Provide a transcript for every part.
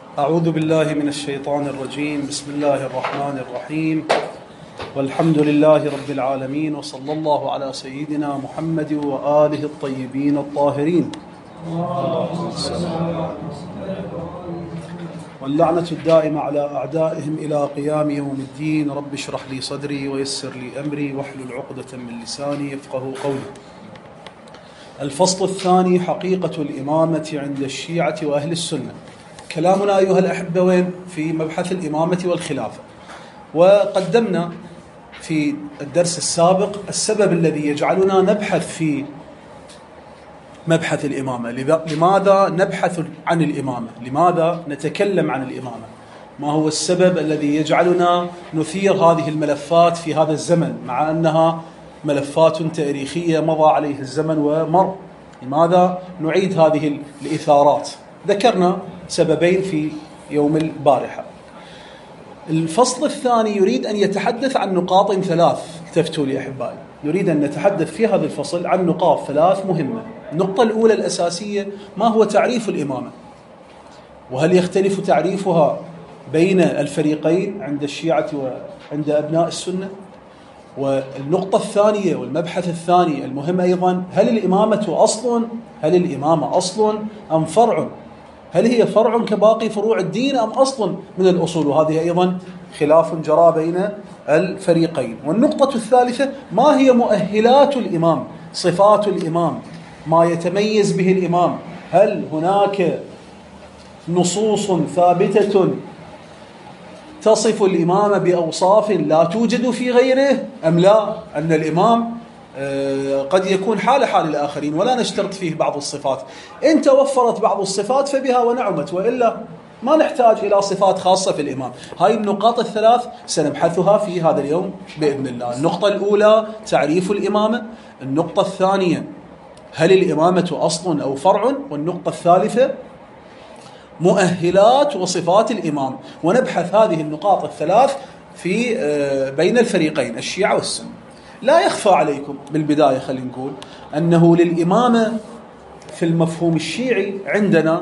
أعوذ بالله من الشيطان الرجيم. بسم الله الرحمن الرحيم، والحمد لله رب العالمين، وصلى الله على سيدنا محمد وآله الطيبين الطاهرين، واللعنة الدائمة على أعدائهم إلى قيام يوم الدين. رب اشرح لي صدري ويسر لي أمري واحلل عقدة من لساني يفقه قولي. الفصل الثاني: حقيقة الإمامة عند الشيعة وأهل السنة. كلامنا أيها الأحبة وين؟ في مبحث الإمامة والخلافة. وقدمنا في الدرس السابق السبب الذي يجعلنا نبحث في مبحث الإمامة. لماذا نبحث عن الإمامة؟ لماذا نتكلم عن الإمامة؟ ما هو السبب الذي يجعلنا نثير هذه الملفات في هذا الزمن، مع أنها ملفات تاريخية مضى عليه الزمن ومر؟ لماذا نعيد هذه الإثارات؟ ذكرنا سببين في يوم البارحة. الفصل الثاني يريد أن يتحدث عن نقاط ثلاث. التفتوا لي أحبائي، نريد أن نتحدث في هذا الفصل عن نقاط ثلاث مهمة. النقطة الأولى الأساسية: ما هو تعريف الإمامة؟ وهل يختلف تعريفها بين الفريقين عند الشيعة وعند أبناء السنة؟ والنقطة الثانية والمبحث الثاني المهم أيضا: هل الإمامة أصل أم فرع؟ هل هي فرع كباقي فروع الدين أم أصل من الأصول؟ وهذه أيضا خلاف جرى بين الفريقين. والنقطة الثالثة: ما هي مؤهلات الإمام، صفات الإمام، ما يتميز به الإمام؟ هل هناك نصوص ثابتة تصف الإمام بأوصاف لا توجد في غيره أم لا؟ أن الإمام قد يكون حال الآخرين ولا نشترط فيه بعض الصفات. إن توفرت بعض الصفات فبها ونعمت، وإلا ما نحتاج إلى صفات خاصة في الإمام. هاي النقاط الثلاث سنبحثها في هذا اليوم بإذن الله. النقطة الأولى: تعريف الإمامة. النقطة الثانية: هل الإمامة أصل أو فرع؟ والنقطة الثالثة: مؤهلات وصفات الإمام. ونبحث هذه النقاط الثلاث في بين الفريقين الشيعة والسنة. لا يخفى عليكم بالبداية خلينا نقول أنه للإمامة في المفهوم الشيعي عندنا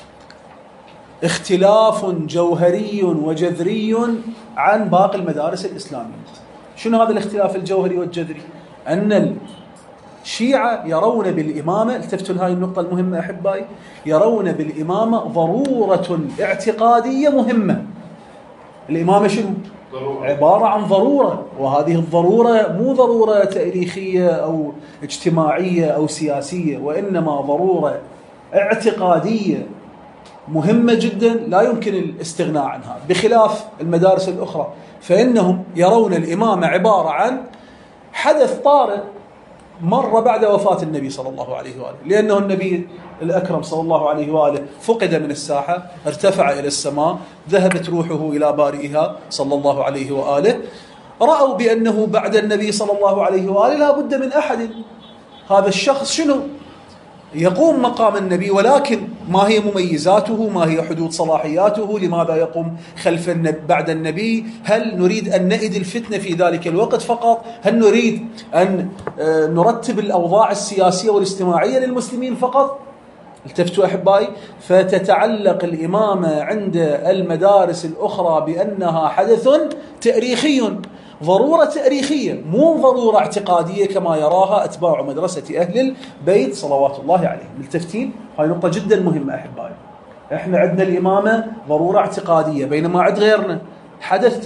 اختلاف جوهري وجذري عن باقي المدارس الإسلامية. شنو هذا الاختلاف الجوهري والجذري؟ أن الشيعة يرون بالإمامة، التفتوا لهذه النقطة المهمة أحبائي، يرون بالإمامة ضرورة اعتقادية مهمة. الإمامة شنو؟ عبارة عن ضرورة، وهذه الضرورة مو ضرورة تاريخية أو اجتماعية أو سياسية، وإنما ضرورة اعتقادية مهمة جدا لا يمكن الاستغناء عنها، بخلاف المدارس الأخرى فإنهم يرون الإمامة عبارة عن حدث طارئ مر بعد وفاة النبي صلى الله عليه وآله، لأنه النبي الأكرم صلى الله عليه وآله فقد من الساحة، ارتفع إلى السماء، ذهبت روحه إلى بارئها صلى الله عليه وآله. رأوا بأنه بعد النبي صلى الله عليه وآله لا بد من أحد، هذا الشخص شنو؟ يقوم مقام النبي، ولكن ما هي مميزاته؟ ما هي حدود صلاحياته؟ لماذا يقوم خلف بعد النبي؟ هل نريد أن نئد الفتنة في ذلك الوقت فقط؟ هل نريد أن نرتب الأوضاع السياسية والاجتماعية للمسلمين فقط؟ التفتوا أحبائي، فتتعلق الإمامة عند المدارس الأخرى بأنها حدث تاريخي، ضرورة تاريخية، مو ضرورة اعتقادية كما يراها أتباع مدرسة أهل البيت صلوات الله عليهم. ملتفتين؟ هاي نقطة جدا مهمة أحبائي. إحنا عندنا الإمامة ضرورة اعتقادية، بينما عند غيرنا حدث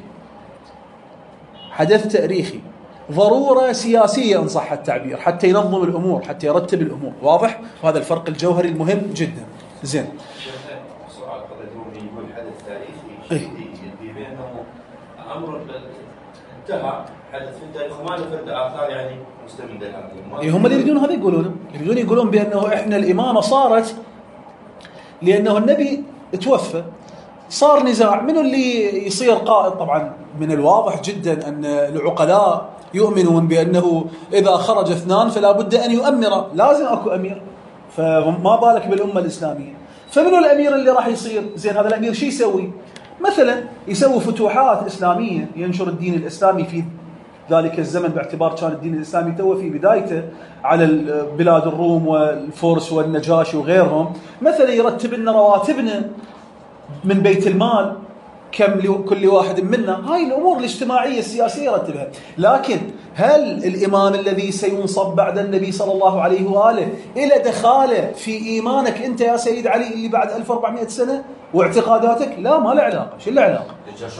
تاريخي، ضرورة سياسية إن صح التعبير، حتى ينظم الأمور، حتى يرتب الأمور. واضح؟ وهذا الفرق الجوهري المهم جدا. زين. سؤال قد يقول حدث تاريخي بأنه أمر انتهى حدث في التاريخ وما نفرد آثار يعني مستمدة. هم اللي يريدون هذا يقولون بأنه إحنا الإمامة صارت لأنه النبي توفى، صار نزاع من اللي يصير قائد. طبعا من الواضح جدا أن العقلاء يؤمنون بأنه إذا خرج اثنان فلا بد أن يؤمر، لازم أكو أمير، فما بالك بالأمة الإسلامية. فمنو الأمير اللي راح يصير؟ زين، هذا الأمير شي يسوي؟ مثلا يسوي فتوحات إسلامية، ينشر الدين الإسلامي في ذلك الزمن، باعتبار كان الدين الإسلامي توه في بدايته على بلاد الروم والفرس والنجاشي وغيرهم. مثلا يرتب لنا رواتبنا، من بيت المال كم لكل واحد منا، هاي الأمور الاجتماعية السياسية رتبها. لكن هل الإمام الذي سينصب بعد النبي صلى الله عليه وآله إلى دخاله في إيمانك أنت يا سيد علي اللي بعد 1400 سنة واعتقاداتك؟ لا، ما له علاقة. شو له علاقة؟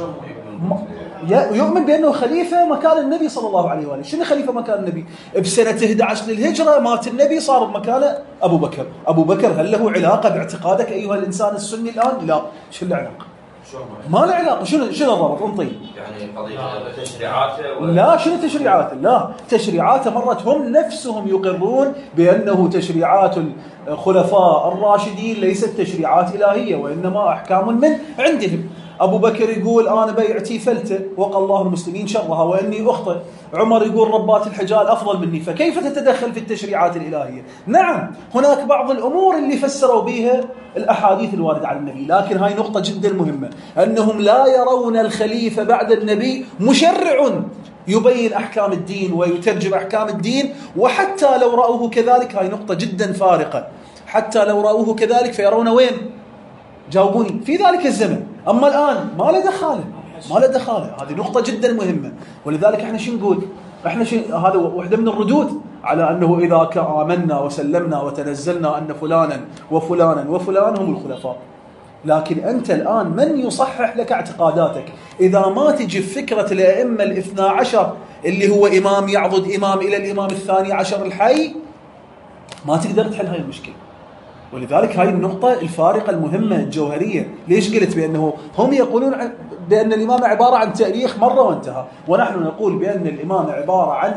يؤمن بأنه خليفة مكان النبي صلى الله عليه وآله. شنو خليفة مكان النبي؟ بسنة 11 للهجرة مات النبي، صار بمكانه أبو بكر. أبو بكر هل له علاقة باعتقادك أيها الإنسان السني الآن؟ لا. شو له علاقة؟ ما له علاقة. شنو الربط؟ انطي يعني قضية تشريعاته لا، شنو تشريعاته؟ لا، تشريعاته مرت هم نفسهم يقرون بأنه تشريعات الخلفاء الراشدين ليست تشريعات إلهية وإنما أحكام من عندهم. أبو بكر يقول أنا بيعتي فلتة وقى الله المسلمين شرها وإني أخطئ. عمر يقول ربات الحجال أفضل مني. فكيف تتدخل في التشريعات الإلهية؟ نعم، هناك بعض الأمور اللي فسروا بها الأحاديث الواردة عن النبي، لكن هاي نقطة جدا مهمة، أنهم لا يرون الخليفة بعد النبي مشرع يبين أحكام الدين ويترجم أحكام الدين. وحتى لو رأوه كذلك، هاي نقطة جدا فارقة، حتى لو رأوه كذلك فيرون وين؟ جاوبوني. في ذلك الزمن. أما الآن ما له دخاله، ما له دخاله. هذه نقطة جدا مهمة. ولذلك احنا شو نقول؟ احنا هذا واحدة من الردود على أنه إذا آمنا وسلمنا وتنزلنا أن فلانا وفلانا وفلان هم الخلفاء. لكن أنت الآن من يصحح لك اعتقاداتك إذا ما تجي فكرة الأئمة الاثنى عشر اللي هو إمام يعضد إمام إلى الإمام الثاني عشر الحي؟ ما تقدر تحل هاي المشكلة. ولذلك هاي النقطة الفارقة المهمة الجوهرية. ليش قلت بأنه هم يقولون بأن الإمام عبارة عن تاريخ مرة وانتهى، ونحن نقول بأن الإمام عبارة عن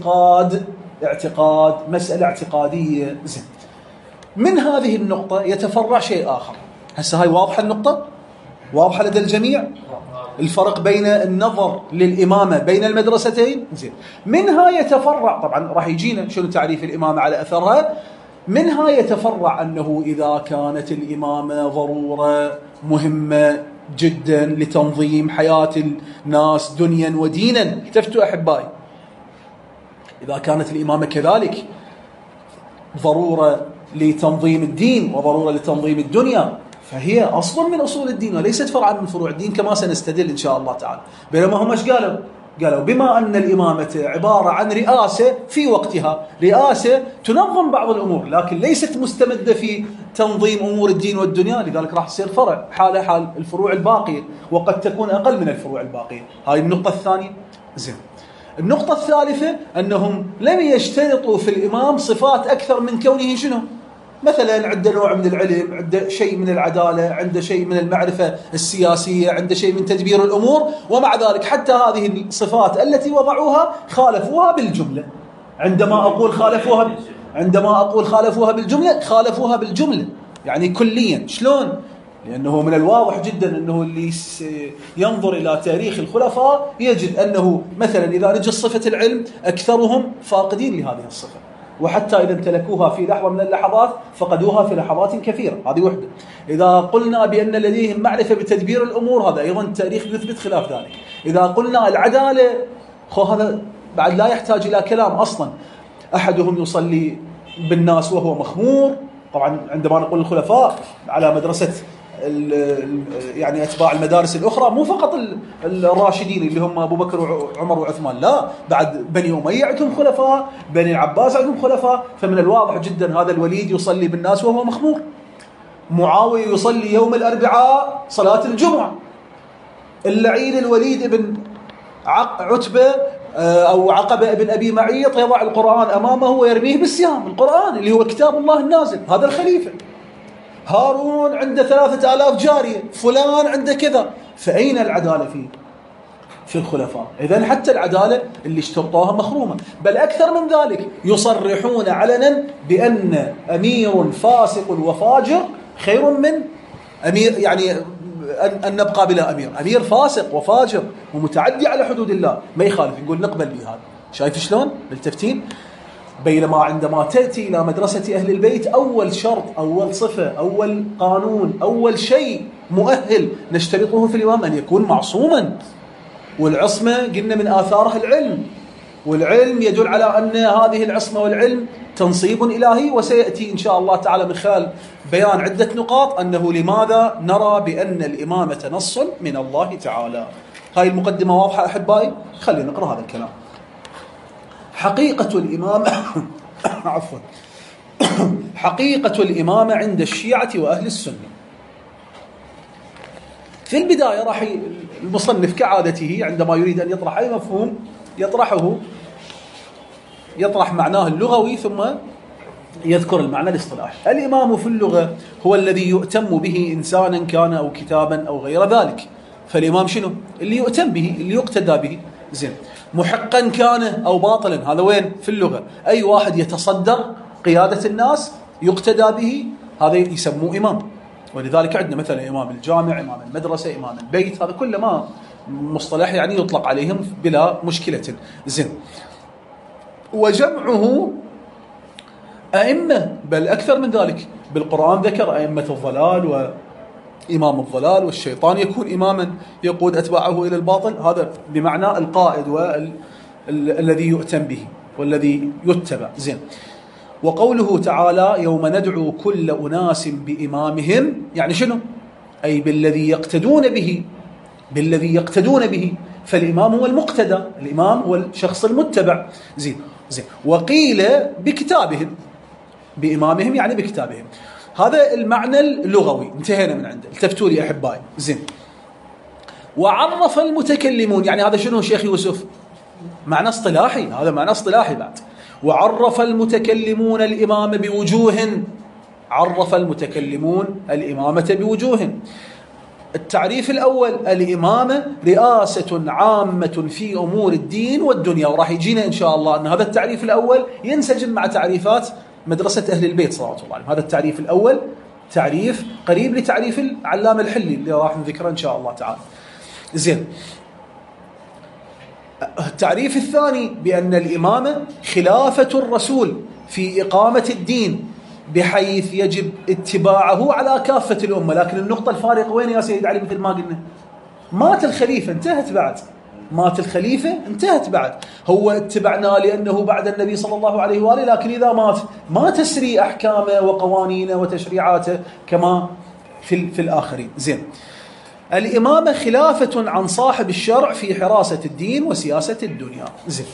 اعتقاد مسألة اعتقادية. زين، من هذه النقطة يتفرع شيء آخر. هسه هاي واضحة النقطة؟ واضحة لدى الجميع؟ الفرق بين النظر للإمامة بين المدرستين. زين، منها يتفرع، طبعا راح يجينا شنو تعريف الإمامة على أثرها. منها يتفرع أنه إذا كانت الإمامة ضرورة مهمة جدا لتنظيم حياة الناس دنيا ودينا. التفتوا أحبائي، إذا كانت الإمامة كذلك ضرورة لتنظيم الدين وضرورة لتنظيم الدنيا، فهي أصل من أصول الدين وليست فرعا من فروع الدين كما سنستدل إن شاء الله تعالى. بينما هم ايش قالوا؟ قالوا بما أن الإمامة عبارة عن رئاسة في وقتها، رئاسة تنظم بعض الأمور لكن ليست مستمدة في تنظيم أمور الدين والدنيا، لذلك راح تصير فرع حالة حال الفروع الباقية وقد تكون أقل من الفروع الباقية. هاي النقطة الثانية. زين، النقطة الثالثة أنهم لم يشترطوا في الإمام صفات أكثر من كونه شنو؟ مثلا عنده نوع من العلم، عنده شيء من العدالة، عنده شيء من المعرفة السياسية، عنده شيء من تدبير الأمور، ومع ذلك حتى هذه الصفات التي وضعوها خالفوها بالجملة. عندما أقول خالفوها بالجملة، خالفوها بالجملة يعني كليا. شلون؟ لأنه من الواضح جدا أنه اللي ينظر إلى تاريخ الخلفاء يجد أنه مثلا إذا نجي صفة العلم أكثرهم فاقدين لهذه الصفة، وحتى إذا امتلكوها في لحظة من اللحظات فقدوها في لحظات كثيرة. هذه وحدة. إذا قلنا بأن لديهم معرفة بتدبير الأمور، هذا أيضا التاريخ يثبت خلاف ذلك. إذا قلنا العدالة، هذا بعد لا يحتاج إلى كلام أصلا. أحدهم يصلي بالناس وهو مخمور. طبعا عندما نقول الخلفاء على مدرسة يعني أتباع المدارس الأخرى، مو فقط الراشدين اللي هم أبو بكر وعمر وعثمان، لا، بعد بني أمية عندهم خلفاء، بني العباس عندهم خلفاء. فمن الواضح جدا هذا الوليد يصلي بالناس وهو مخمور. معاوية يصلي يوم الأربعاء صلاة الجمعة. اللعين الوليد بن عتبة أو عقبة ابن أبي معيط يضع القرآن أمامه ويرميه بالسهام. القرآن اللي هو كتاب الله النازل، هذا الخليفة. هارون عنده 3000 جارية، فلان عنده كذا. فأين العدالة في الخلفاء؟ إذن حتى العدالة اللي اشترطوها مخرومة. بل أكثر من ذلك، يصرحون علنا بأن أمير فاسق وفاجر خير من أمير، يعني أن نبقى بلا أمير. أمير فاسق وفاجر ومتعدي على حدود الله ما يخالف، نقول نقبل بهذا. شايف شلون التفتين؟ بينما عندما تأتي إلى مدرسة أهل البيت، أول شرط، أول صفة، أول قانون، أول شيء مؤهل نشترطه في الإمام أن يكون معصوما. والعصمة قلنا من آثارها العلم، والعلم يدل على أن هذه العصمة والعلم تنصيب إلهي. وسيأتي إن شاء الله تعالى من خلال بيان عدة نقاط أنه لماذا نرى بأن الإمامة نص من الله تعالى. هاي المقدمة واضحة أحبائي؟ خلينا نقرأ هذا الكلام. حقيقة الإمامة عفوا حقيقة الإمامة عند الشيعة وأهل السنة. في البداية راح المصنف كعادته عندما يريد أن يطرح أي مفهوم يطرح معناه اللغوي ثم يذكر المعنى الاصطلاحي. الإمام في اللغة هو الذي يؤتم به إنسانا كان أو كتابا أو غير ذلك. فالإمام شنو؟ اللي يؤتم به، اللي يقتدى به. زين، محقا كان أو باطلا، هذا وين في اللغة؟ أي واحد يتصدر قيادة الناس يقتدى به هذا يسموه إمام. ولذلك عندنا مثلا إمام الجامع، إمام المدرسة، إمام البيت، هذا كله ما مصطلح يعني يطلق عليهم بلا مشكلة. زين، وجمعه أئمة، بل أكثر من ذلك. بالقرآن ذكر أئمة الضلال وإمام الضلال، والشيطان يكون إماما يقود أتباعه إلى الباطل. هذا بمعنى القائد والذي يؤتم به والذي يتبع. زين، وقوله تعالى يوم ندعو كل أناس بإمامهم، يعني شنو؟ أي بالذي يقتدون به. فالإمام هو المقتدى، الإمام هو الشخص المتبع. زين، وقيل بكتابهم، بإمامهم يعني بكتابهم. هذا المعنى اللغوي، انتهينا من عنده. التفتوا لي أحبائي. زين، وعرف المتكلمون، يعني هذا شنو شيخ يوسف؟ معنى اصطلاحي، هذا معنى اصطلاحي بعد. وعرف المتكلمون الإمامة بوجوه، عرف المتكلمون الإمامة بوجوه. التعريف الأول: الإمامة رئاسة عامة في أمور الدين والدنيا. وراح يجينا إن شاء الله أن هذا التعريف الأول ينسجم مع تعريفات مدرسة أهل البيت صلوات الله عليهم. هذا التعريف الأول تعريف قريب لتعريف العلامة الحلي اللي راح نذكره إن شاء الله تعالى. زين، التعريف الثاني بأن الإمامة خلافة الرسول في إقامة الدين بحيث يجب اتباعه على كافة الأمة. لكن النقطة الفارقة وين يا سيد علي؟ مثل ما قلنا، مات الخليفة انتهت بعد، مات الخليفة انتهت بعد. هو اتبعناه لأنه بعد النبي صلى الله عليه وآله، لكن إذا مات ما تسري أحكامه وقوانينه وتشريعاته كما في الآخرين. زين، الإمامة خلافة عن صاحب الشرع في حراسة الدين وسياسة الدنيا. زين،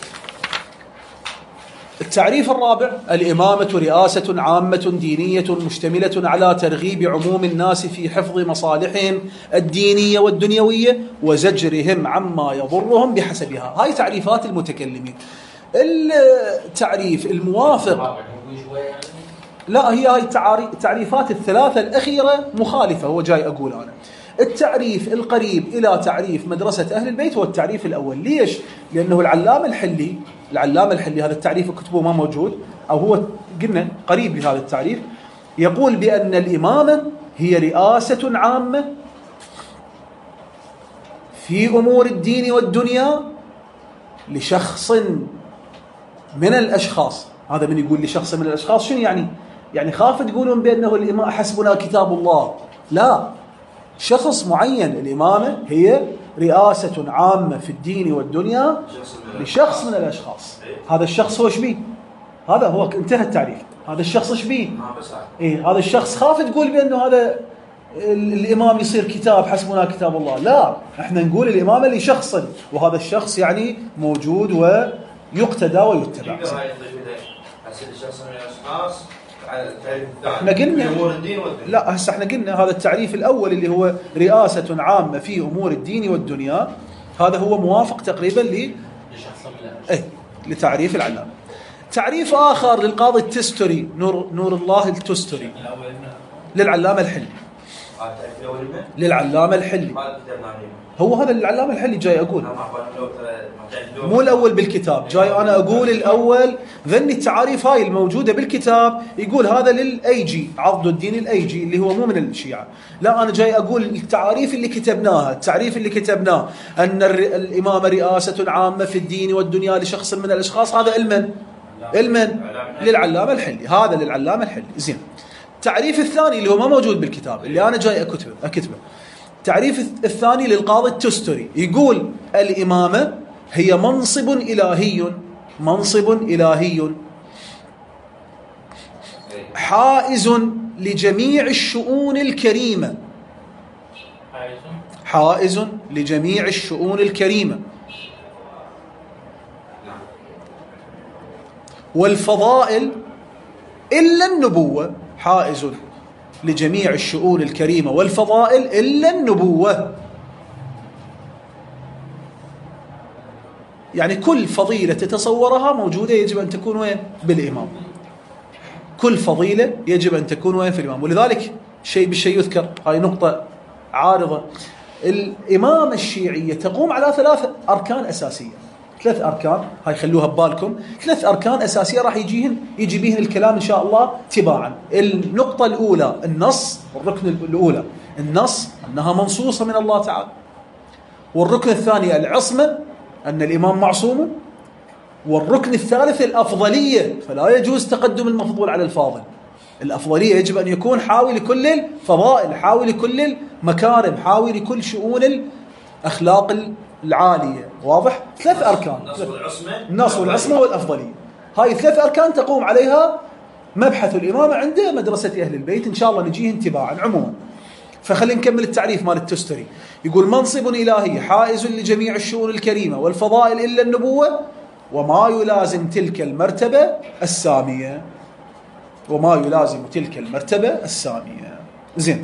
التعريف الرابع: الإمامة رئاسة عامة دينية مشتملة على ترغيب عموم الناس في حفظ مصالحهم الدينية والدنيوية وزجرهم عما يضرهم بحسبها. هاي تعريفات المتكلمين. التعريف الموافق، لا، هي التعريفات الثلاثة الأخيرة مخالفة. هو جاي أقول أنا التعريف القريب إلى تعريف مدرسة أهل البيت هو التعريف الأول. ليش؟ لأنه العلامة الحلي هذا التعريف كتبه ما موجود، أو هو قلنا قريب لهذا التعريف. يقول بأن الإمامة هي رئاسة عامة في أمور الدين والدنيا لشخص من الأشخاص. هذا من يقول لشخص من الأشخاص شنو يعني؟ يعني خاف تقولون بأنه الإمام حسبنا كتاب الله. لا، شخص معين. الإمامة هي رئاسة عامة في الدين والدنيا لشخص من الأشخاص. هذا الشخص هو شبيه؟ هذا هو، انتهى التعريف. هذا الشخص شبيه؟ هذا الشخص خاف تقول بأنه هذا الإمام يصير كتاب حسبنا كتاب الله. لا، احنا نقول الإمامة لشخص، وهذا الشخص يعني موجود ويقتدى ويتبع. احنا قلنا لا، هسه احنا قلنا هذا التعريف الاول اللي هو رئاسة عامة في امور الدين والدنيا، هذا هو موافق تقريبا لتعريف العلامة. تعريف اخر للقاضي التستري، نور الله التستري، للعلامة الحلي. للعلامة الحلي هو هذا العلامة الحلي جاي أقول، مو الأول بالكتاب، جاي أنا أقول الأول. ذني التعاريف هاي الموجودة بالكتاب يقول هذا للأيجي، عضد الدين الأيجي اللي هو مو من الشيعة. لا، أنا جاي أقول التعاريف اللي كتبناها، التعريف اللي كتبناه أن الإمامة رئاسة عامة في الدين والدنيا لشخص من الأشخاص، هذا علما للعلامة الحلي. هذا للعلامة الحلي. زين، التعريف الثاني اللي هو ما موجود بالكتاب اللي أنا جاي أكتبه، التعريف الثاني للقاضي التستري، يقول الإمامة هي منصب إلهي منصب إلهي حائز لجميع الشؤون الكريمة، حائز لجميع الشؤون الكريمة والفضائل إلا النبوة، حائز لجميع الشؤون الكريمة والفضائل إلا النبوة. يعني كل فضيلة تتصورها موجودة يجب أن تكون وين؟ بالإمام. كل فضيلة يجب أن تكون وين؟ في الإمام. ولذلك شيء بالشيء يذكر، هاي نقطة عارضة. الإمامة الشيعية تقوم على 3 أركان أساسية، 3 أركان، هاي خلوها ببالكم، 3 أركان أساسية راح يجي بهن الكلام إن شاء الله تباعا. النقطة الأولى النص، والركن الأولى النص أنها منصوصة من الله تعالى، والركن الثاني العصمة أن الإمام معصوم، والركن الثالث الأفضلية، فلا يجوز تقدم المفضول على الفاضل. الأفضلية يجب أن يكون حاوي لكل الفضائل، حاوي لكل المكارم، حاوي لكل شؤون الأخلاق العالية. واضح؟ 3 أركان، النص والعصمة والأفضلية. هاي 3 أركان تقوم عليها مبحث الإمامة عند مدرسة أهل البيت، إن شاء الله نجيه انتباعا عموما. فخلينا نكمل التعريف مال التستري. يقول منصب إلهي حائز لجميع الشؤون الكريمة والفضائل إلا النبوة وما يلازم تلك المرتبة السامية، وما يلازم تلك المرتبة السامية. زين،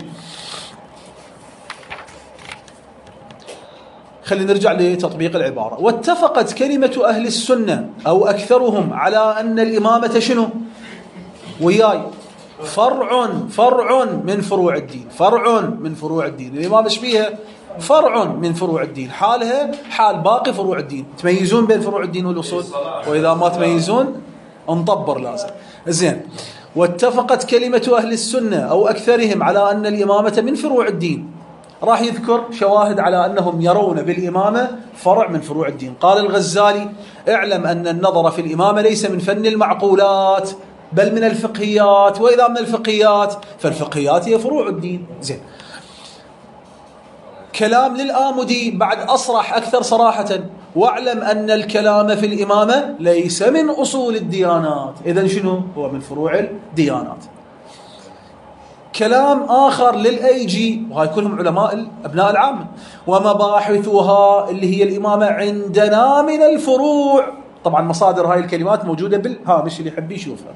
خلينا نرجع لتطبيق العبارة. واتفقت كلمة أهل السنة أو أكثرهم على أن الإمامة شنو؟ وياي فرع من فروع الدين، فرع من فروع الدين. الإمامة ايش فيها؟ فرع من فروع الدين، حالها حال باقي فروع الدين. تميزون بين فروع الدين والأصول، وإذا ما تميزون انطبر لازم. زين، واتفقت كلمة أهل السنة أو أكثرهم على أن الإمامة من فروع الدين. راح يذكر شواهد على أنهم يرون بالإمامة فرع من فروع الدين. قال الغزالي: اعلم أن النظر في الإمامة ليس من فن المعقولات بل من الفقهيات، وإذا من الفقهيات فالفقهيات هي فروع الدين. زين، كلام للآمدي بعد أصرح أكثر صراحة: واعلم أن الكلام في الإمامة ليس من أصول الديانات. إذن شنو؟ هو من فروع الديانات. كلام آخر للأيجي، وهاي كلهم علماء أبناء العامة: ومباحثها اللي هي الإمامة عندنا من الفروع. طبعا مصادر هاي الكلمات موجودة بالهامش اللي يحب يشوفها.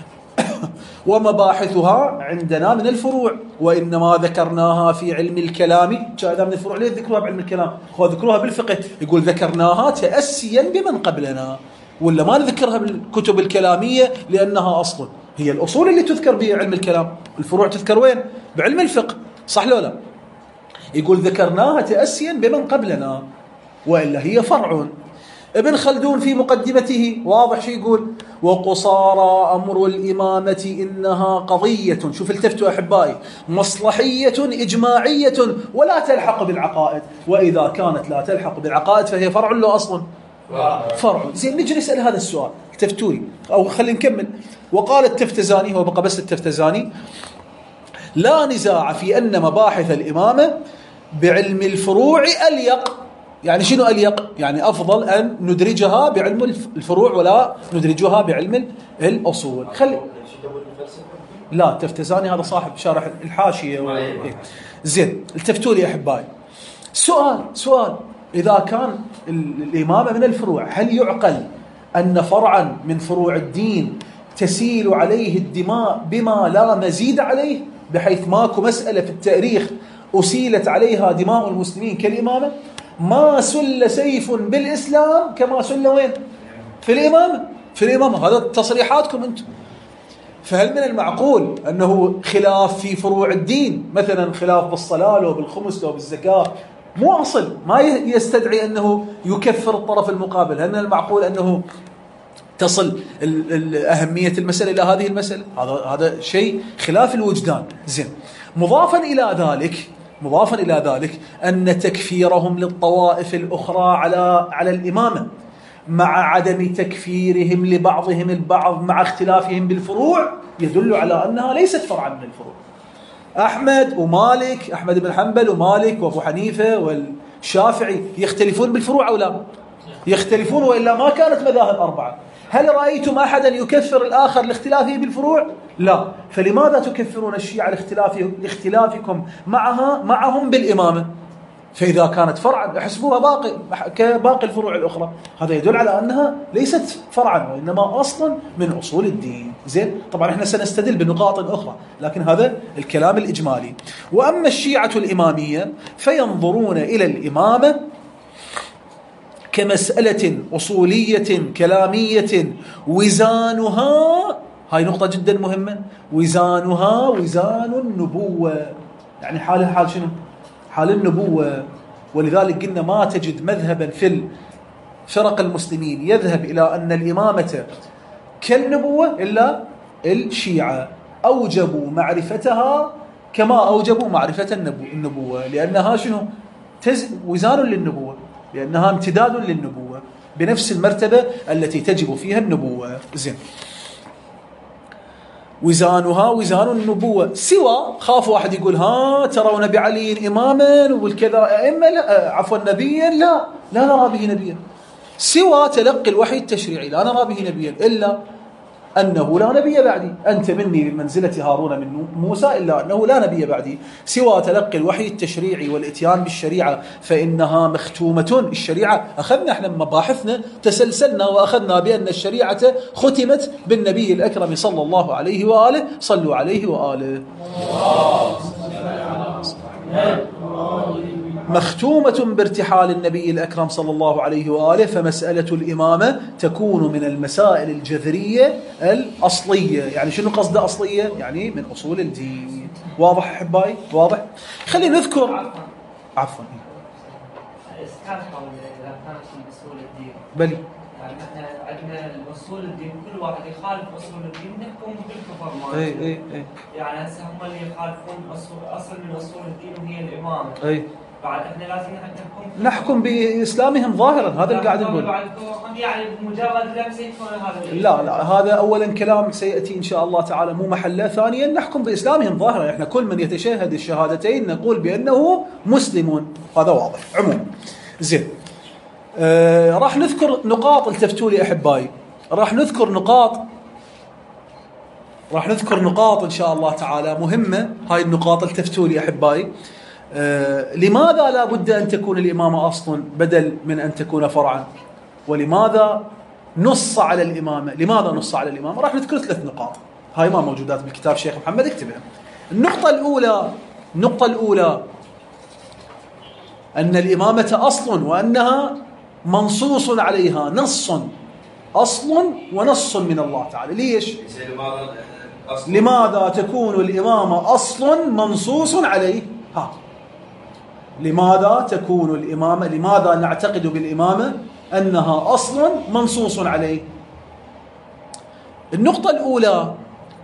ومباحثها عندنا من الفروع وإنما ذكرناها في علم الكلام. هذا من الفروع. ليه ذكروها بعلم الكلام؟ هو ذكروها بالفقه. يقول ذكرناها تأسيا بمن قبلنا، ولا ما نذكرها بالكتب الكلامية لأنها أصل. هي الأصول اللي تذكر بعلم الكلام، الفروع تذكر وين؟ بعلم الفقه، صح لو لا؟ يقول ذكرناها تأسيا بمن قبلنا وإلا هي فرع. ابن خلدون في مقدمته واضح شو يقول: وقصارى أمر الإمامة إنها قضية، شوف التفتوا أحبائي، مصلحية إجماعية ولا تلحق بالعقائد، وإذا كانت لا تلحق بالعقائد فهي فرع له أصلا فرع. زين، نجي نسأل هذا السؤال، التفتوري، أو خلينا نكمل. وقال التفتزاني، هو بقى بس التفتزاني: لا نزاع في أن مباحث الإمامة بعلم الفروع أليق. يعني شنو أليق؟ يعني أفضل أن ندرجها بعلم الفروع ولا ندرجها بعلم الأصول. لا، التفتزاني هذا صاحب شارح الحاشية. زين، التفتولي أحبائي، سؤال: إذا كان الإمامة من الفروع، هل يعقل أن فرعا من فروع الدين تسيل عليه الدماء بما لا مزيد عليه، بحيث ماكو مسألة في التاريخ أسيلت عليها دماء المسلمين كالإمامة؟ ما سل سيف بالإسلام كما سل وين؟ في الإمامة. هذا تصريحاتكم أنتم. فهل من المعقول أنه خلاف في فروع الدين، مثلا خلاف بالصلاة لو بالخمس لو بالزكاة، مو أصل، ما يستدعي أنه يكفر الطرف المقابل؟ هل من المعقول أنه تصل أهمية المسألة إلى هذه المسألة؟ هذا شيء خلاف الوجدان. زين، مضافا إلى ذلك أن تكفيرهم للطوائف الأخرى على الإمامة مع عدم تكفيرهم لبعضهم البعض مع اختلافهم بالفروع يدل على أنها ليست فرعا من الفروع. أحمد بن حنبل ومالك وأبو حنيفة والشافعي يختلفون بالفروع أو لا؟ يختلفون، وإلا ما كانت مذاهب 4. هل رأيتم أحدا يكفر الآخر لاختلافه بالفروع؟ لا. فلماذا تكفرون الشيعة لاختلافكم معهم بالإمامة؟ فإذا كانت فرعا احسبوها كباقي الفروع الأخرى. هذا يدل على أنها ليست فرعا وإنما أصلا من أصول الدين. زين، طبعا احنا سنستدل بنقاط أخرى، لكن هذا الكلام الإجمالي. وأما الشيعة الإمامية فينظرون إلى الإمامة كمسألة أصولية كلامية وزانها، هاي نقطة جدا مهمة، وزانها وزان النبوة. يعني حال الحال شنو؟ حال النبوة. ولذلك قلنا ما تجد مذهبا في الفرق المسلمين يذهب إلى أن الإمامة كالنبوة إلا الشيعة. أوجبوا معرفتها كما أوجبوا معرفة النبوة، لأنها شنو؟ وزان للنبوة، لأنها امتداد للنبوة بنفس المرتبة التي تجب فيها النبوة. زين، وزانها وزان النبوة. سوى خافوا واحد يقول ترون بعلي إماما والكذا أئمة، لا عفوا نبيا، لا نرى به نبيا. سوى تلقي الوحي التشريعي لا نرى به نبيا، إلا أنه لا نبي بعدي. أنت مني بمنزلة هارون من موسى، إلا أنه لا نبي بعدي. سوى تلقي الوحي التشريعي والإتيان بالشريعة فإنها مختومة. الشريعة أخذنا احنا مباحثنا تسلسلنا وأخذنا بأن الشريعة ختمت بالنبي الأكرم صلى الله عليه وآله. صلوا عليه وآله. مختومة بارتحال النبي الأكرم صلى الله عليه وآله. فمسألة الإمامة تكون من المسائل الجذرية الأصلية. يعني شنو قصد أصلية؟ يعني من أصول الدين. واضح أحبائي؟ واضح؟ خلينا نذكر عفوا بلي يعني احنا عندنا اصول الدين، كل واحد يخالف اصول الدين نحكم بالكفر مالته. اي يعني هسه هم اللي يخالفون اصل من اصول الدين وهي الامامه. بعد احنا لازم نحكم باسلامهم ظاهرا. هذا اللي قاعد نقول. يعني بمجرد لمس يكون هذا لا هذا اولا كلام سياتي ان شاء الله تعالى مو محله. ثانيا نحكم باسلامهم ظاهرا. احنا كل من يتشهد الشهادتين نقول بانه مسلم. هذا واضح عموما. زين، راح نذكر نقاط. التفتوا لي احبائي، راح نذكر نقاط ان شاء الله تعالى مهمه. هاي النقاط التفتوا لي احبائي. لماذا لا بد ان تكون الامامه اصلا بدل من ان تكون فرعا؟ ولماذا نص على الامامه؟ لماذا نص على الامامه؟ راح نذكر 3 نقاط. هاي ما موجودات بالكتاب شيخ محمد، اكتبها. النقطه الاولى ان الامامه اصل وانها منصوص عليها. أصل ونص من الله تعالى. ليش؟ لماذا تكون الإمامة أصل منصوص عليه؟ لماذا تكون الإمامة، لماذا نعتقد بالإمامة أنها أصل منصوص عليه؟ النقطة الأولى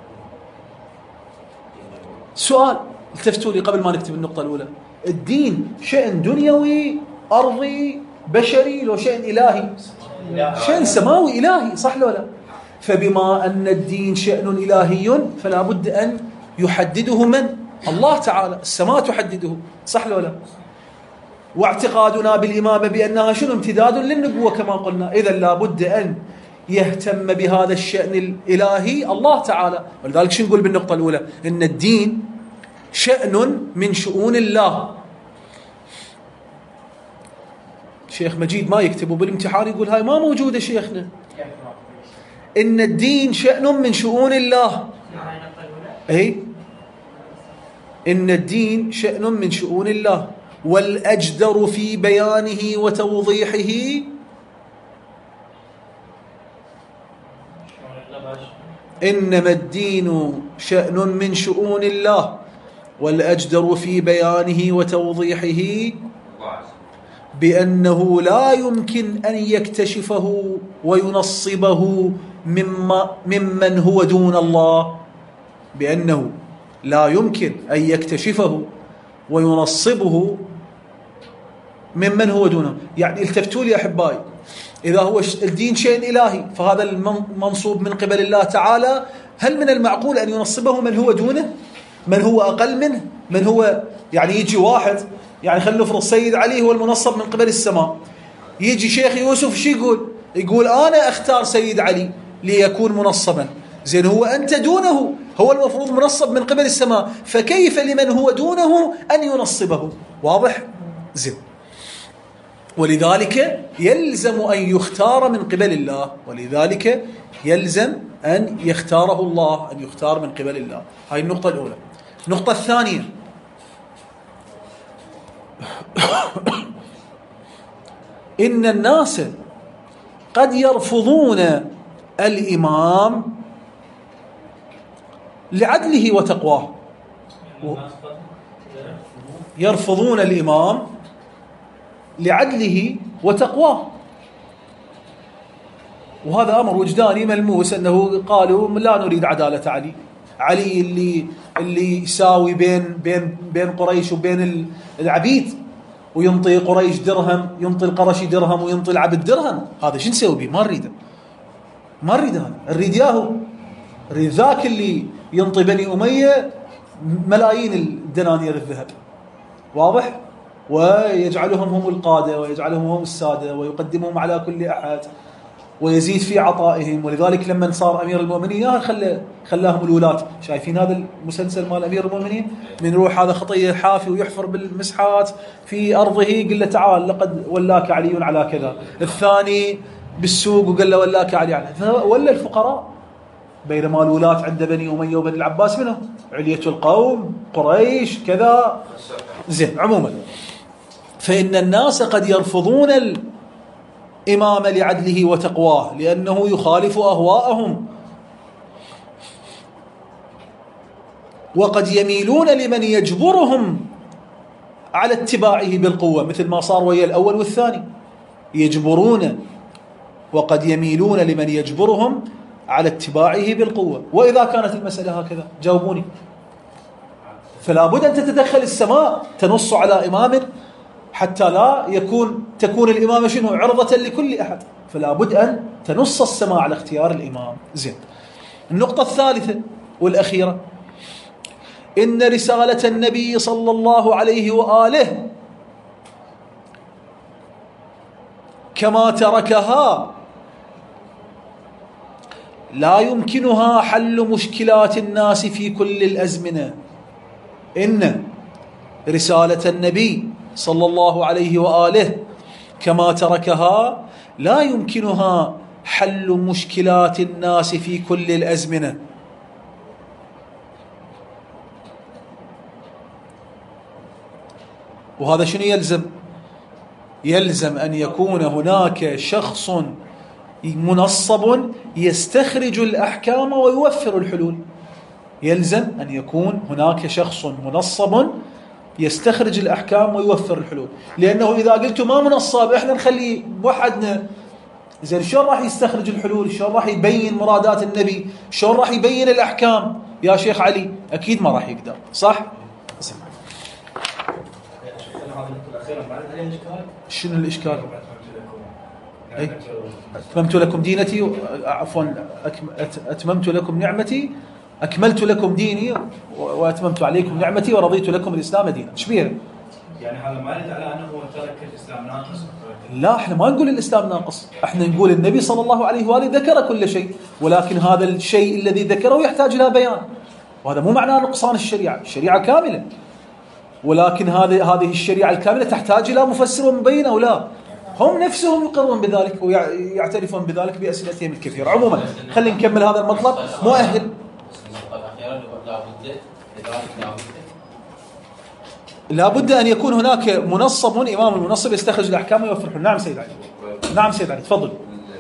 سؤال التفتوا لي قبل ما نكتب النقطة الأولى. الدين شأن دنيوي أرضي بشري لو شأن إلهي؟ شأن سماوي إلهي، صح لو لا؟ فبما أن الدين شأن إلهي فلا بد أن يحدده من؟ الله تعالى. السماء تحدده، صح لو لا؟ واعتقادنا بالإمامة بأنها شنو؟ امتداد للنبوة كما قلنا. إذا لا بد أن يهتم بهذا الشأن الإلهي الله تعالى. ولذلك شو نقول بالنقطة الأولى؟ إن الدين شأن من شؤون الله. شيخ مجيد ما يكتبوا بالامتحان يقول هاي ما موجودة شيخنا. إن الدين شأن من شؤون الله. إن الدين شأن من شؤون الله، والأجدر في بيانه وتوضيحه إنما الدين شأن من شؤون الله، والأجدر في بيانه وتوضيحه بأنه لا يمكن أن يكتشفه وينصبه ممن هو دون الله. بأنه لا يمكن أن يكتشفه وينصبه ممن هو دونه. يعني التفتوا لي أحبائي، إذا هو الدين شيء إلهي فهذا المنصوب من قبل الله تعالى، هل من المعقول أن ينصبه من هو دونه، من هو أقل منه، من هو يعني يجي واحد، يعني خلينا نفرض سيد علي هو المنصب من قبل السماء، يجي شيخ يوسف شو يقول؟ يقول أنا أختار سيد علي ليكون منصبا، زين هو أنت دونه، هو المفروض منصب من قبل السماء، فكيف لمن هو دونه أن ينصبه؟ واضح؟ زين. ولذلك يلزم أن يختار من قبل الله، ولذلك يلزم أن يختاره الله، أن يختار من قبل الله. هاي النقطة الأولى. النقطة الثانية، إن الناس قد يرفضون الإمام لعدله وتقواه، يرفضون الإمام لعدله وتقواه، وهذا أمر وجداني ملموس، أنه قالوا لا نريد عدالة علي، علي اللي يساوي بين قريش وبين العبيد، وينطي قريش درهم، ينطي القرشي درهم، وينطي العبد درهم، هذا شو نسوي به؟ ما نريده، ما نريد هذا، نريد ياهو، نريد ذاك اللي ينطي بني أمية ملايين الدنانير الذهب، واضح؟ ويجعلهم هم القادة، ويجعلهم هم السادة، ويقدمهم على كل أحد، ويزيد في عطائهم. ولذلك لما صار أمير المؤمنين خلاهم الولاة. شايفين هذا المسلسل مال أمير المؤمنين؟ من يروح هذا خطية حافي ويحفر بالمسحات في أرضه، قل له تعال لقد ولاك علي على كذا، الثاني بالسوق وقال له ولاك علي على، ولا الفقراء، بينما الولاة عند بني أمية وبني العباس منهم علية القوم قريش كذا. زين. عموما فإن الناس قد يرفضون الإمام لعدله وتقواه لأنه يخالف أهواءهم، وقد يميلون لمن يجبرهم على اتباعه بالقوة، مثل ما صار ويا الأول والثاني، يجبرون، وقد يميلون لمن يجبرهم على اتباعه بالقوة. وإذا كانت المسألة هكذا جاوبوني، فلا بد أن تتدخل السماء تنص على إمام حتى لا تكون الإمامة شنو؟ عرضة لكل أحد، فلا بد أن تنص السماء على اختيار الإمام. زين. النقطة الثالثة والأخيرة، إن رسالة النبي صلى الله عليه وآله كما تركها لا يمكنها حل مشكلات الناس في كل الأزمنة. إن رسالة النبي صلى الله عليه وآله كما تركها لا يمكنها حل مشكلات الناس في كل الأزمنة. وهذا شنو يلزم؟ يلزم أن يكون هناك شخص منصب يستخرج الأحكام ويوفر الحلول. يلزم أن يكون هناك شخص منصب يستخرج الأحكام ويوفر الحلول، لأنه إذا قلت ما منصب إحنا نخلي وحدنا، زين شلون راح يستخرج الحلول؟ شلون راح يبين مرادات النبي؟ شلون راح يبين الأحكام يا شيخ علي؟ أكيد ما راح يقدر، صح؟ شنو الإشكال؟ أتممت لكم دينتي، عفوا أتممت لكم نعمتي، أكملت لكم ديني وأتممت عليكم نعمتي ورضيت لكم الإسلام دينا. ايش بيه؟ يعني هذا ما يدل على أنه ترك الإسلام ناقص؟ لا، احنا ما نقول الإسلام ناقص، احنا نقول النبي صلى الله عليه وآله ذكر كل شيء، ولكن هذا الشيء الذي ذكره يحتاج إلى بيان، وهذا مو معناه نقصان الشريعة، الشريعة كاملة، ولكن هذه الشريعة الكاملة تحتاج إلى مفسر ومبين أو لا. هم نفسهم يقرون بذلك ويعترفون بذلك بأسئلتهم الكثيرة. عموما خلينا نكمل هذا المطلب. مؤهل لا بد أن يكون هناك منصب، إمام المنصب يستخرج الأحكام ويوفر الحلول. نعم سيد علي. نعم سيد علي، تفضل.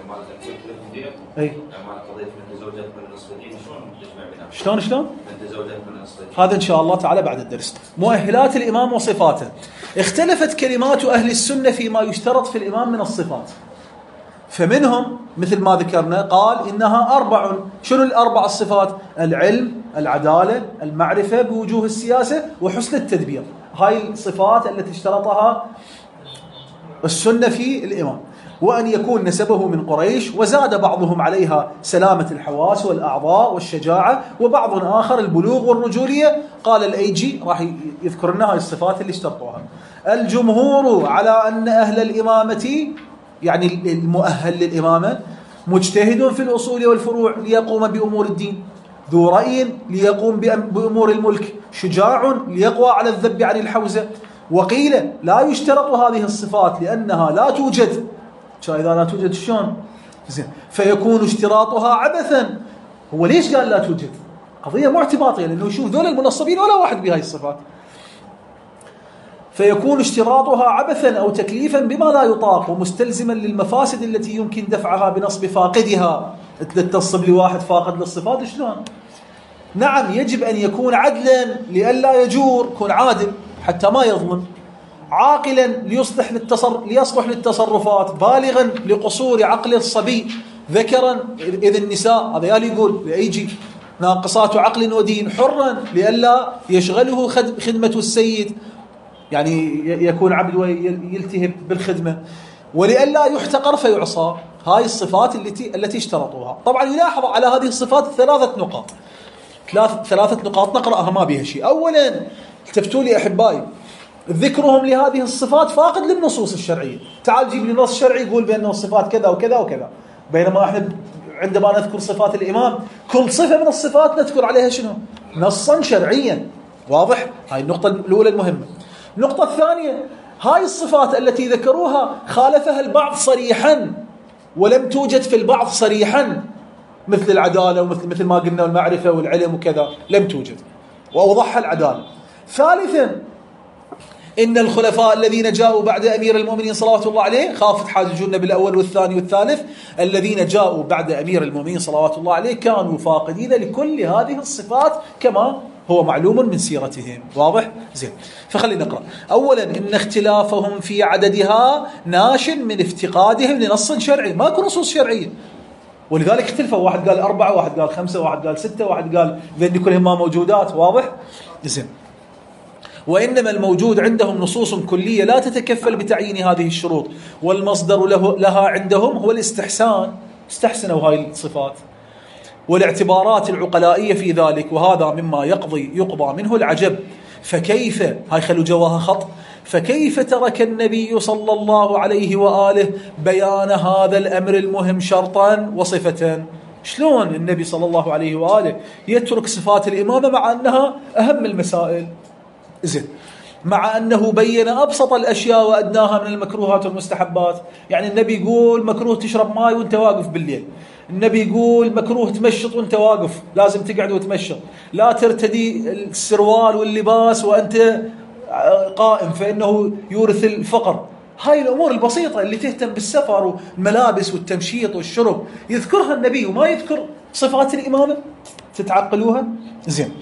شلون هذا إن شاء الله تعالى بعد الدرس. مؤهلات الإمام وصفاته. اختلفت كلمات أهل السنة فيما يشترط في الإمام من الصفات، فمنهم مثل ما ذكرنا قال إنها 4. شنو الأربع الصفات؟ العلم، العدالة، المعرفة بوجوه السياسة، وحسن التدبير. هاي الصفات التي اشترطها السنة في الإمام. وأن يكون نسبه من قريش، وزاد بعضهم عليها سلامة الحواس والأعضاء والشجاعة، وبعض آخر البلوغ والرجولية. قال الأيجي راح يذكر لنا هاي الصفات اللي اشترطوها. الجمهور على أن أهل الإمامة يعني المؤهل للإمامة، مجتهد في الأصول والفروع ليقوم بأمور الدين، ذو رأي ليقوم بأمور الملك، شجاع ليقوى على الذب عن الحوزة. وقيل لا يشترط هذه الصفات لأنها لا توجد. إذا لا توجد شلون؟ فيكون اشتراطها عبثا. هو ليش قال لا توجد؟ قضية معتباطية، لأنه يشوف ذول المنصبين ولا واحد بهاي الصفات. فيكون اشتراطها عبثا أو تكليفا بما لا يطاق ومستلزما للمفاسد التي يمكن دفعها بنصب فاقدها. تنصب لي واحد فاقد للصفات شلون؟ نعم يجب أن يكون عدلا لئلا يجور، يكون عادل حتى ما يظلم، عاقلا ليصلح للتصرفات، بالغا لقصور عقل الصبي، ذكرا إذ النساء، هذا يالي يقول يجي ناقصات عقل ودين، حرا لئلا يشغله خدمة السيد، يعني يكون عبد ويلتهب بالخدمة، ولئلا يحتقر فيعصى. هاي الصفات التي اشترطوها. طبعا يلاحظ على هذه الصفات ثلاثة نقاط نقرأها ما بها شيء. أولا التفتوا لي أحبائي، ذكرهم لهذه الصفات فاقد للنصوص الشرعية. تعال جيب لي نص شرعي يقول بأنه الصفات كذا وكذا وكذا، بينما احنا عندما نذكر صفات الإمام كل صفة من الصفات نذكر عليها شنو؟ نصا شرعيا. واضح؟ هاي النقطة الأولى المهمة. النقطة الثانية، هاي الصفات التي ذكروها خالفها البعض صريحا ولم توجد في البعض صريحا، مثل العدالة ومثل ما قلنا والمعرفة والعلم وكذا، لم توجد وأوضحها العدالة. ثالثا، إن الخلفاء الذين جاءوا بعد أمير المؤمنين صلوات الله عليه، خافت حاججون بالأول والثاني والثالث، الذين جاءوا بعد أمير المؤمنين صلوات الله عليه كانوا فاقدين لكل هذه الصفات كما هو معلوم من سيرتهم. واضح؟ زين. فخلينا نقرأ. أولا، إن اختلافهم في عددها ناش من افتقادهم لنص شرعي، ماكو نصوص شرعية، ولذلك اختلفوا، واحد قال 4، واحد قال 5، واحد قال 6، واحد قال ذن كلهم ما موجودات. واضح؟ زين. وإنما الموجود عندهم نصوص كلية لا تتكفل بتعيين هذه الشروط، والمصدر لها عندهم هو الاستحسان، استحسنوا هاي الصفات، والاعتبارات العقلائية في ذلك، وهذا مما يقضى منه العجب. فكيف، هاي خلوا جواها خط، فكيف ترك النبي صلى الله عليه وآله بيان هذا الأمر المهم شرطا وصفة؟ شلون النبي صلى الله عليه وآله يترك صفات الإمامة مع أنها أهم المسائل؟ زين. مع أنه بين أبسط الأشياء وأدناها من المكروهات والمستحبات. يعني النبي يقول مكروه تشرب ماء وانت واقف بالليل، النبي يقول مكروه تمشط وانت واقف، لازم تقعد وتمشط، لا ترتدي السروال واللباس وانت قائم فإنه يورث الفقر. هاي الأمور البسيطة اللي تهتم بالسفر والملابس والتمشيط والشرب يذكرها النبي وما يذكر صفات الإمامة. تتعقلوها؟ زين.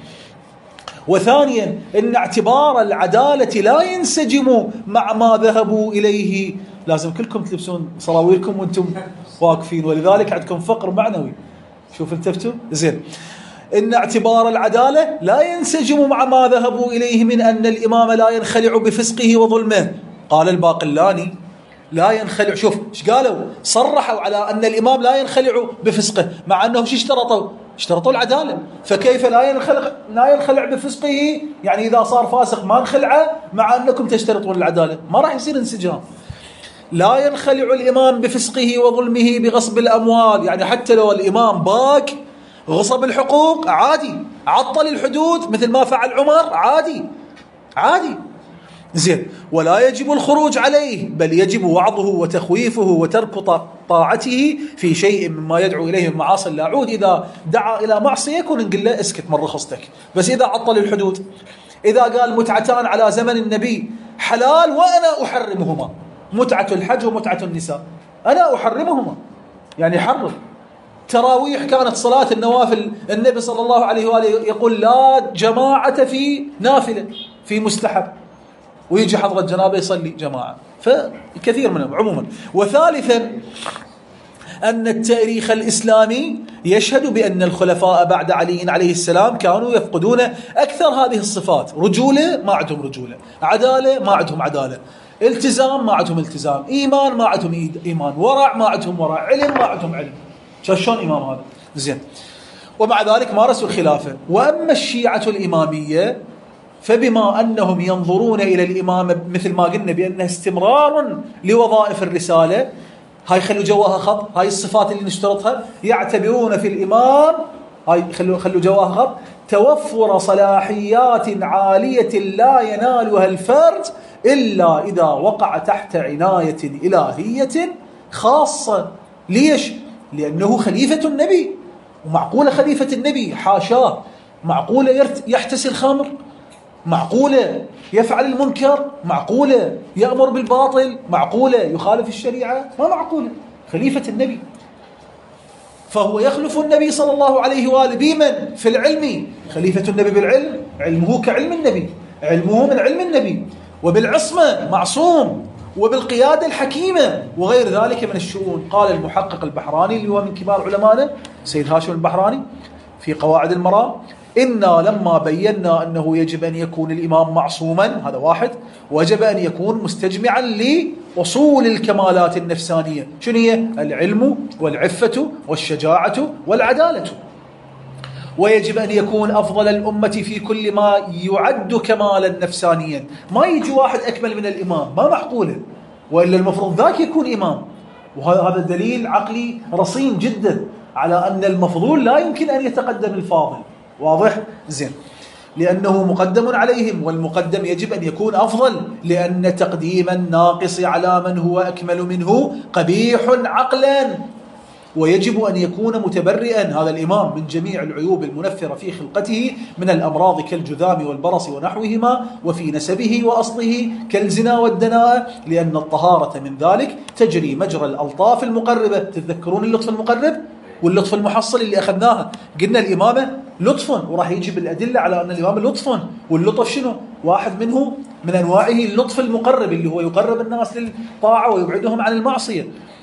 وثانيا، إن اعتبار العدالة لا ينسجم مع ما ذهبوا إليه. لازم كلكم تلبسون صراويلكم وانتم واقفين، ولذلك عندكم فقر معنوي. شوف التفتوا؟ زين. إن اعتبار العدالة لا ينسجم مع ما ذهبوا إليه من أن الإمام لا ينخلع بفسقه وظلمه. قال الباقلاني لا ينخلع. شوف ايش قالوا، صرحوا على أن الإمام لا ينخلع بفسقه، مع أنهم شو اشترطوا العدالة. فكيف لا ينخلع بفسقه؟ يعني إذا صار فاسق ما نخلعه، مع أنكم تشترطون العدالة، ما راح يصير انسجام. لا ينخلع الإمام بفسقه وظلمه بغصب الأموال، يعني حتى لو الإمام باك غصب الحقوق عادي، عطل الحدود مثل ما فعل عمر عادي. زين. ولا يجب الخروج عليه، بل يجب وعظه وتخويفه وترك طاعته في شيء مما يدعو إليه المعاصي لا عود. إذا دعا إلى معصية يكون نقول له اسكت من رخصتك، بس إذا عطل الحدود، إذا قال متعتان على زمن النبي حلال وأنا أحرمهما، متعة الحج ومتعة النساء أنا أحرمهما، يعني حرم. تراويح كانت صلاة النوافل، النبي صلى الله عليه وآله يقول لا جماعة في نافلة، في مستحب، ويجي حضرة جنابه يصلي جماعة، فكثير منهم عموما. وثالثا، أن التاريخ الإسلامي يشهد بأن الخلفاء بعد علي عليه السلام كانوا يفقدون أكثر هذه الصفات. رجولة ما عندهم رجولة، عدالة ما عندهم عدالة، التزام ما عندهم التزام، إيمان ما عندهم إيمان، ورع ما عندهم ورع، علم ما عندهم علم. شلون إمام هذا؟ زين. ومع ذلك مارسوا الخلافة. وأما الشيعة الإمامية فبما أنهم ينظرون إلى الإمامة مثل ما قلنا بأنها استمرار لوظائف الرسالة، هاي خلوا جواها خط، هاي الصفات اللي نشترطها، يعتبرون في الإمام، هاي خلوا جواها خط، توفر صلاحيات عالية لا ينالها الفرد إلا إذا وقع تحت عناية إلهية خاصة. ليش؟ لأنه خليفة النبي، ومعقولة خليفة النبي حاشاه معقولة يحتسي الخمر، معقولة يفعل المنكر، معقولة يأمر بالباطل، معقولة يخالف الشريعة؟ ما معقولة، خليفة النبي. فهو يخلف النبي صلى الله عليه وآله بمن؟ في العلم، خليفة النبي بالعلم، علمه كعلم النبي، علمه من علم النبي، وبالعصمة معصوم، وبالقيادة الحكيمة، وغير ذلك من الشؤون. قال المحقق البحراني اللي هو من كبار علمائنا سيد هاشم البحراني في قواعد المرام: إنا لما بينا أنه يجب أن يكون الإمام معصوما، هذا واحد، ويجب أن يكون مستجمعا لأصول الكمالات النفسانية. شنو هي؟ العلم والعفة والشجاعة والعدالة. ويجب أن يكون أفضل الأمة في كل ما يعد كمالا نفسانيا. ما يجي واحد أكمل من الإمام، ما معقولة، وإلا المفروض ذاك يكون إمام. وهذا دليل عقلي رصين جدا على أن المفضول لا يمكن أن يتقدم الفاضل. واضح؟ زين. لأنه مقدم عليهم، والمقدم يجب أن يكون أفضل، لأن تقديم الناقص على من هو أكمل منه قبيح عقلا. ويجب أن يكون متبرئا هذا الإمام من جميع العيوب المنفرة في خلقته من الأمراض كالجذام والبرص ونحوهما، وفي نسبه وأصله كالزنا والدناءة، لأن الطهارة من ذلك تجري مجرى الألطاف المقربة. تتذكرون اللطف المقرب واللطف المحصل اللي أخذناها؟ قلنا الإمامة لطف، وراح يجي بالأدلة على أن الإمامة لطف. واللطف شنو؟ واحد منه من أنواعه اللطف المقرب، اللي هو يقرب الناس للطاعة ويبعدهم عن المعصية.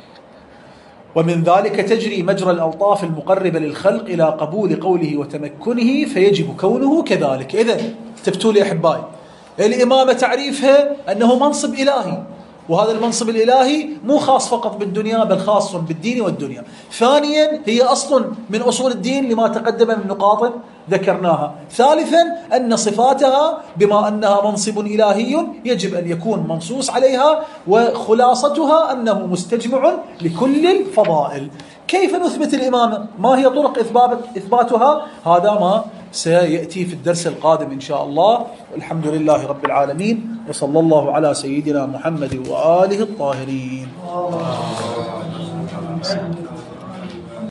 ومن ذلك تجري مجرى الألطاف المقربة للخلق إلى قبول قوله وتمكنه، فيجب كونه كذلك. إذن تبتوا لي أحبائي، الإمامة تعريفها أنه منصب إلهي، وهذا المنصب الإلهي مو خاص فقط بالدنيا بل خاص بالدين والدنيا. ثانيا هي أصل من أصول الدين لما تقدم من نقاط ذكرناها. ثالثا أن صفاتها بما أنها منصب إلهي يجب أن يكون منصوص عليها، وخلاصتها أنه مستجمع لكل الفضائل. كيف نثبت الإمامة؟ ما هي طرق إثباتها؟ هذا ما سيأتي في الدرس القادم إن شاء الله. والحمد لله رب العالمين، وصلى الله على سيدنا محمد وآله الطاهرين.